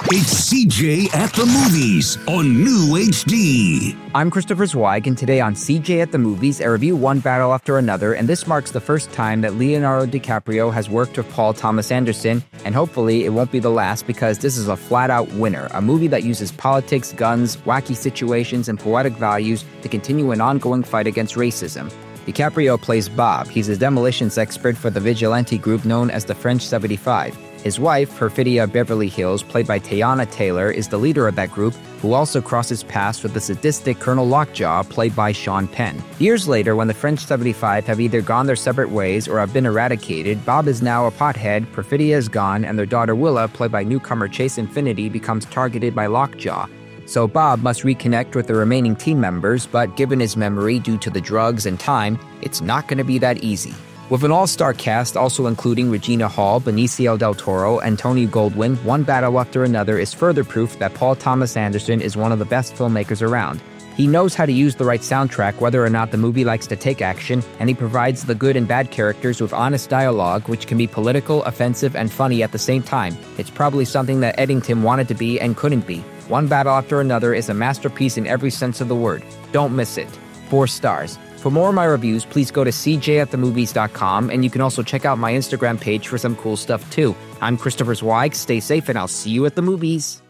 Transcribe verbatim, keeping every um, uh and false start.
It's C J at the Movies on New H D. I'm Christopher Zweig, and today on C J at the Movies, I review one battle after another, and this marks the first time that Leonardo DiCaprio has worked with Paul Thomas Anderson, and hopefully it won't be the last because this is a flat-out winner, a movie that uses politics, guns, wacky situations, and poetic values to continue an ongoing fight against racism. DiCaprio plays Bob. He's a demolitions expert for the vigilante group known as the French seventy-five. His wife, Perfidia Beverly Hills, played by Teyana Taylor, is the leader of that group, who also crosses paths with the sadistic Colonel Lockjaw, played by Sean Penn. Years later, when the French seventy-five have either gone their separate ways or have been eradicated, Bob is now a pothead, Perfidia is gone, and their daughter Willa, played by newcomer Chase Infinity, becomes targeted by Lockjaw. So Bob must reconnect with the remaining team members, but given his memory due to the drugs and time, it's not going to be that easy. With an all-star cast also including Regina Hall, Benicio del Toro, and Tony Goldwyn, one battle after another is further proof that Paul Thomas Anderson is one of the best filmmakers around. He knows how to use the right soundtrack whether or not the movie likes to take action, and he provides the good and bad characters with honest dialogue which can be political, offensive, and funny at the same time. It's probably something that Eddington wanted to be and couldn't be. One battle after another is a masterpiece in every sense of the word. Don't miss it. Four stars. For more of my reviews, please go to c j at the movies dot com, and you can also check out my Instagram page for some cool stuff too. I'm Christopher Zweig. Stay safe, and I'll see you at the movies.